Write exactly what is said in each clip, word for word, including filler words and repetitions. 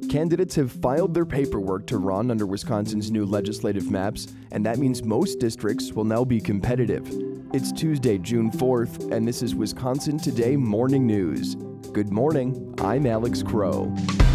Candidates have filed their paperwork to run under Wisconsin's new legislative maps, and that means most districts will now be competitive. It's Tuesday, June fourth, and this is Wisconsin Today Morning News. Good morning, I'm Alex Crow.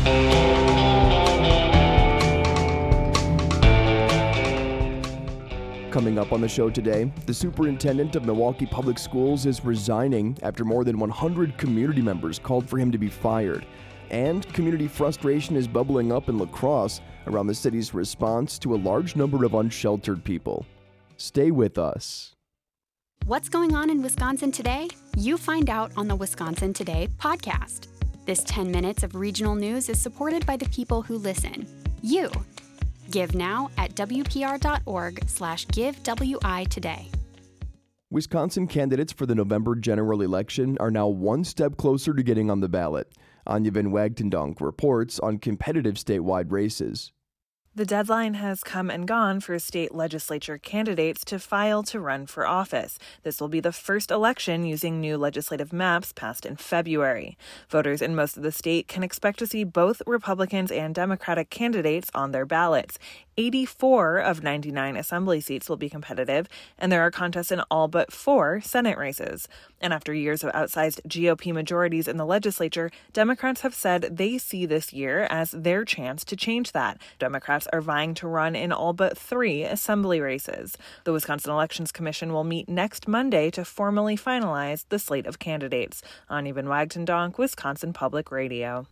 Coming up on the show today, the superintendent of Milwaukee Public Schools is resigning after more than one hundred community members called for him to be fired. And community frustration is bubbling up in La Crosse around the city's response to a large number of unsheltered people. Stay with us. What's going on in Wisconsin today? You find out on the Wisconsin Today podcast. This ten minutes of regional news is supported by the people who listen. You. Give now at wpr.org slash give WI today. Wisconsin candidates for the November general election are now one step closer to getting on the ballot. Anya Van Wagtendonk reports on competitive statewide races. The deadline has come and gone for state legislature candidates to file to run for office. This will be the first election using new legislative maps passed in February. Voters in most of the state can expect to see both Republicans and Democratic candidates on their ballots. eighty-four of ninety-nine assembly seats will be competitive, and there are contests in all but four Senate races. And after years of outsized G O P majorities in the legislature, Democrats have said they see this year as their chance to change that. Democrats are vying to run in all but three assembly races. The Wisconsin Elections Commission will meet next Monday to formally finalize the slate of candidates. Anya Van Wagtendonk, Wisconsin Public Radio.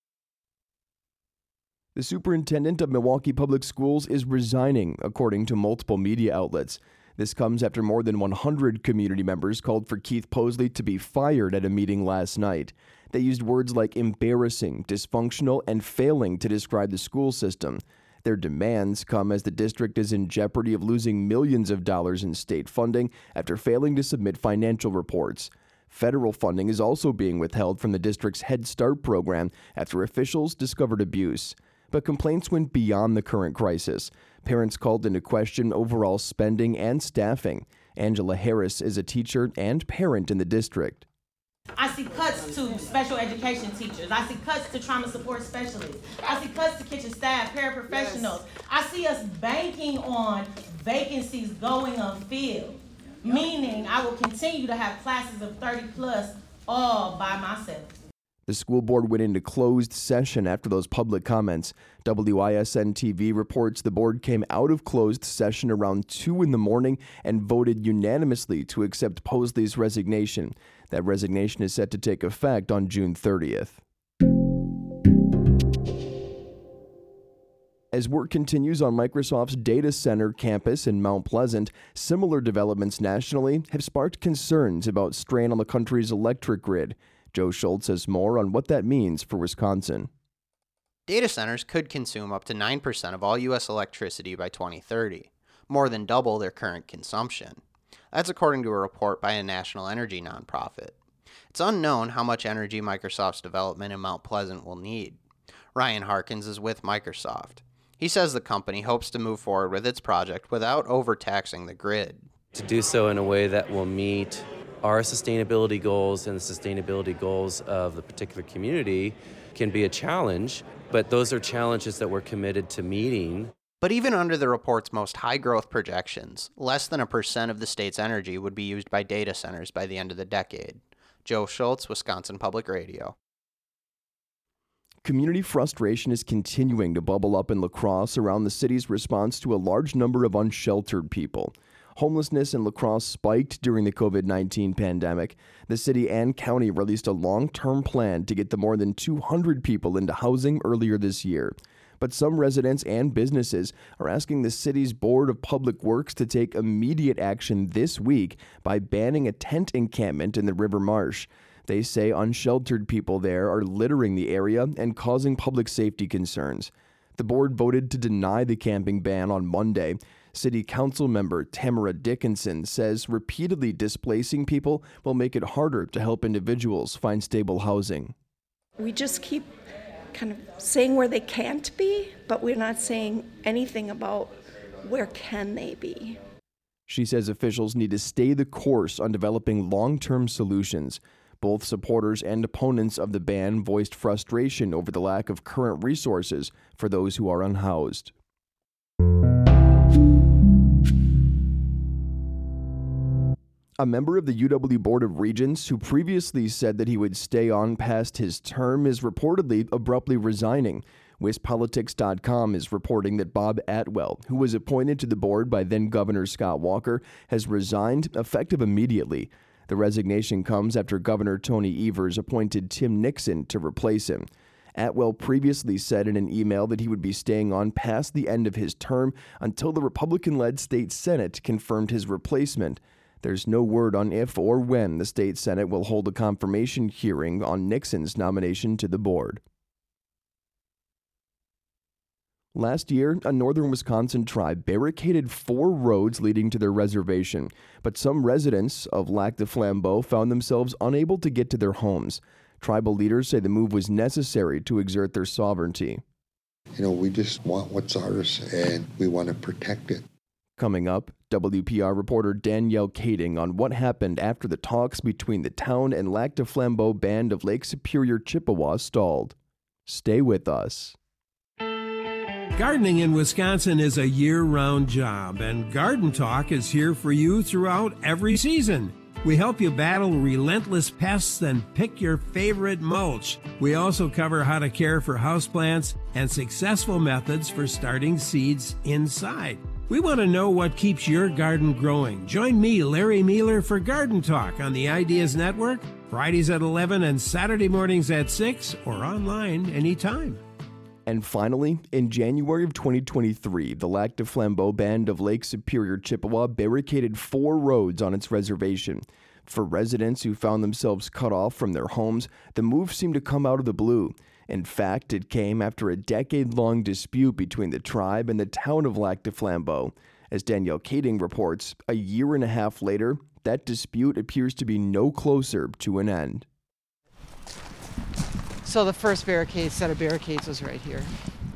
The superintendent of Milwaukee Public Schools is resigning, according to multiple media outlets. This comes after more than one hundred community members called for Keith Posley to be fired at a meeting last night. They used words like embarrassing, dysfunctional, and failing to describe the school system. Their demands come as the district is in jeopardy of losing millions of dollars in state funding after failing to submit financial reports. Federal funding is also being withheld from the district's Head Start program after officials discovered abuse. But complaints went beyond the current crisis. Parents called into question overall spending and staffing. Angela Harris is a teacher and parent in the district. I see cuts to special education teachers. I see cuts to trauma support specialists. I see cuts to kitchen staff, paraprofessionals. Yes. I see us banking on vacancies going unfilled, meaning I will continue to have classes of thirty plus all by myself. The school board went into closed session after those public comments. W I S N T V reports the board came out of closed session around two in the morning and voted unanimously to accept Posley's resignation. That resignation is set to take effect on June thirtieth. As work continues on Microsoft's data center campus in Mount Pleasant, similar developments nationally have sparked concerns about strain on the country's electric grid. Joe Schultz has more on what that means for Wisconsin. Data centers could consume up to nine percent of all U S electricity by twenty thirty, more than double their current consumption. That's according to a report by a national energy nonprofit. It's unknown how much energy Microsoft's development in Mount Pleasant will need. Ryan Harkins is with Microsoft. He says the company hopes to move forward with its project without overtaxing the grid. To do so in a way that will meet our sustainability goals and the sustainability goals of the particular community can be a challenge, but those are challenges that we're committed to meeting. But even under the report's most high-growth projections, less than a percent of the state's energy would be used by data centers by the end of the decade. Joe Schultz, Wisconsin Public Radio. Community frustration is continuing to bubble up in La Crosse around the city's response to a large number of unsheltered people. Homelessness in La Crosse spiked during the covid nineteen pandemic. The city and county released a long-term plan to get the more than two hundred people into housing earlier this year. But some residents and businesses are asking the city's Board of Public Works to take immediate action this week by banning a tent encampment in the River Marsh. They say unsheltered people there are littering the area and causing public safety concerns. The board voted to deny the camping ban on Monday. City Council member Tamara Dickinson says repeatedly displacing people will make it harder to help individuals find stable housing. We just keep kind of saying where they can't be, but we're not saying anything about where can they be. She says officials need to stay the course on developing long-term solutions. Both supporters and opponents of the ban voiced frustration over the lack of current resources for those who are unhoused. A member of the U W Board of Regents who previously said that he would stay on past his term is reportedly abruptly resigning. Wis Politics dot com is reporting that Bob Atwell, who was appointed to the board by then-Governor Scott Walker, has resigned effective immediately. The resignation comes after Governor Tony Evers appointed Tim Nixon to replace him. Atwell previously said in an email that he would be staying on past the end of his term until the Republican-led state Senate confirmed his replacement. There's no word on if or when the state Senate will hold a confirmation hearing on Nixon's nomination to the board. Last year, a northern Wisconsin tribe barricaded four roads leading to their reservation, but some residents of Lac du Flambeau found themselves unable to get to their homes. Tribal leaders say the move was necessary to exert their sovereignty. You know, we just want what's ours, and we want to protect it. Coming up, W P R reporter Danielle Kading on what happened after the talks between the town and Lac du Flambeau Band of Lake Superior Chippewa stalled. Stay with us. Gardening in Wisconsin is a year-round job, and Garden Talk is here for you throughout every season. We help you battle relentless pests and pick your favorite mulch. We also cover how to care for houseplants and successful methods for starting seeds inside. We want to know what keeps your garden growing. Join me, Larry Mealer, for Garden Talk on the Ideas Network, Fridays at eleven and Saturday mornings at six, or online anytime. And finally, in January of twenty twenty-three, the Lac du Flambeau Band of Lake Superior Chippewa barricaded four roads on its reservation. For residents who found themselves cut off from their homes, the move seemed to come out of the blue. In fact, it came after a decade-long dispute between the tribe and the town of Lac du Flambeau. As Danielle Kading reports, a year and a half later, that dispute appears to be no closer to an end. So the first barricade, set of barricades was right here.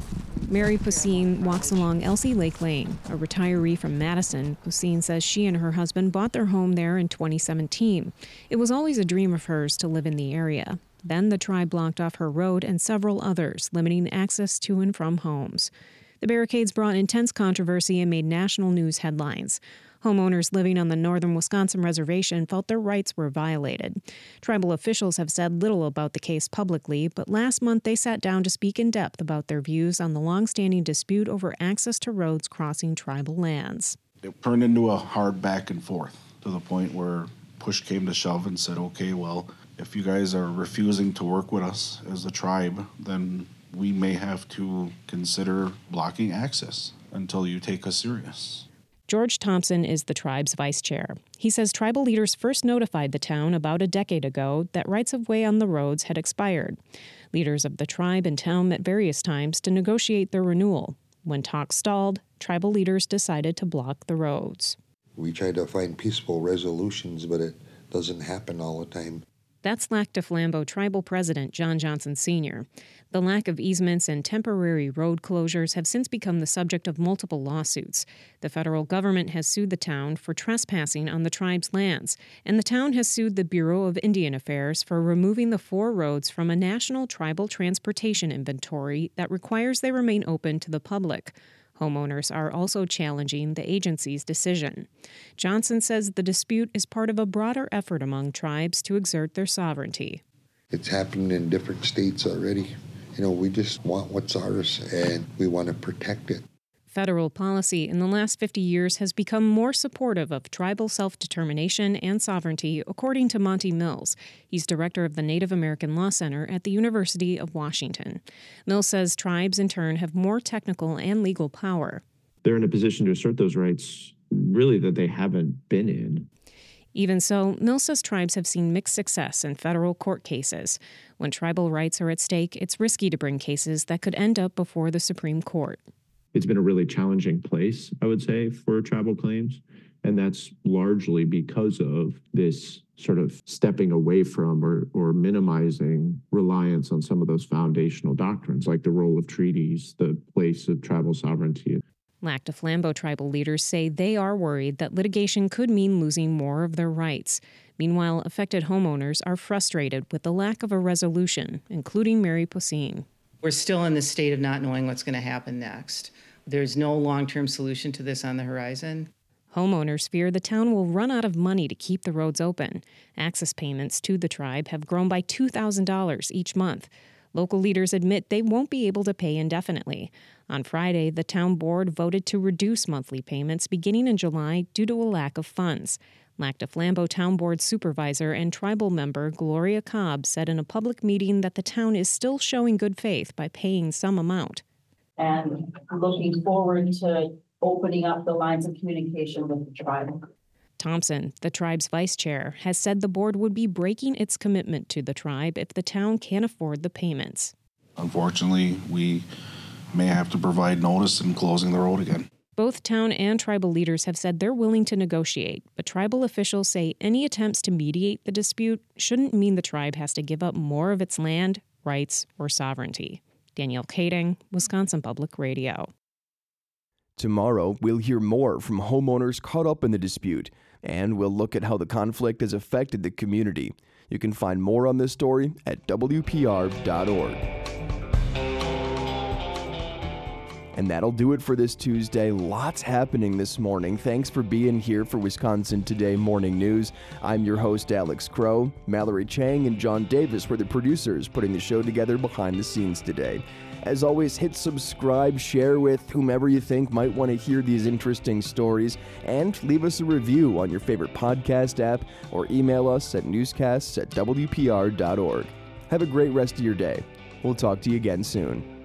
Mary Poussine walks along Elsie Lake Lane. A retiree from Madison, Poussine says she and her husband bought their home there in twenty seventeen. It was always a dream of hers to live in the area. Then the tribe blocked off her road and several others, limiting access to and from homes. The barricades brought intense controversy and made national news headlines. Homeowners living on the northern Wisconsin reservation felt their rights were violated. Tribal officials have said little about the case publicly, but last month they sat down to speak in depth about their views on the long-standing dispute over access to roads crossing tribal lands. It turned into a hard back and forth to the point where push came to shove and said, okay, well, if you guys are refusing to work with us as a tribe, then we may have to consider blocking access until you take us serious. George Thompson is the tribe's vice chair. He says tribal leaders first notified the town about a decade ago that rights-of-way on the roads had expired. Leaders of the tribe and town met various times to negotiate their renewal. When talks stalled, tribal leaders decided to block the roads. We try to find peaceful resolutions, but it doesn't happen all the time. That's Lac du Flambeau tribal president John Johnson Senior The lack of easements and temporary road closures have since become the subject of multiple lawsuits. The federal government has sued the town for trespassing on the tribe's lands, and the town has sued the Bureau of Indian Affairs for removing the four roads from a national tribal transportation inventory that requires they remain open to the public. Homeowners are also challenging the agency's decision. Johnson says the dispute is part of a broader effort among tribes to exert their sovereignty. It's happened in different states already. You know, we just want what's ours, and we want to protect it. Federal policy in the last fifty years has become more supportive of tribal self-determination and sovereignty, according to Monty Mills. He's director of the Native American Law Center at the University of Washington. Mills says tribes, in turn, have more technical and legal power. They're in a position to assert those rights, really, that they haven't been in. Even so, Mills says tribes have seen mixed success in federal court cases. When tribal rights are at stake, it's risky to bring cases that could end up before the Supreme Court. It's been a really challenging place, I would say, for tribal claims. And that's largely because of this sort of stepping away from or, or minimizing reliance on some of those foundational doctrines, like the role of treaties, the place of tribal sovereignty. Lac du Flambeau tribal leaders say they are worried that litigation could mean losing more of their rights. Meanwhile, affected homeowners are frustrated with the lack of a resolution, including Mary Poseen. We're still in the state of not knowing what's going to happen next. There's no long-term solution to this on the horizon. Homeowners fear the town will run out of money to keep the roads open. Access payments to the tribe have grown by two thousand dollars each month. Local leaders admit they won't be able to pay indefinitely. On Friday, the town board voted to reduce monthly payments beginning in July due to a lack of funds. Lac du Flambeau Town Board Supervisor and tribal member Gloria Cobb said in a public meeting that the town is still showing good faith by paying some amount. And looking forward to opening up the lines of communication with the tribe. Thompson, the tribe's vice chair, has said the board would be breaking its commitment to the tribe if the town can't afford the payments. Unfortunately, we may have to provide notice in closing the road again. Both town and tribal leaders have said they're willing to negotiate, but tribal officials say any attempts to mediate the dispute shouldn't mean the tribe has to give up more of its land, rights, or sovereignty. Danielle Kading, Wisconsin Public Radio. Tomorrow, we'll hear more from homeowners caught up in the dispute, and we'll look at how the conflict has affected the community. You can find more on this story at W P R dot org. And that'll do it for this Tuesday. Lots happening this morning. Thanks for being here for Wisconsin Today Morning News. I'm your host, Alex Crow. Mallory Chang and John Davis were the producers putting the show together behind the scenes today. As always, hit subscribe, share with whomever you think might want to hear these interesting stories, and leave us a review on your favorite podcast app or email us at newscasts at W P R dot org. Have a great rest of your day. We'll talk to you again soon.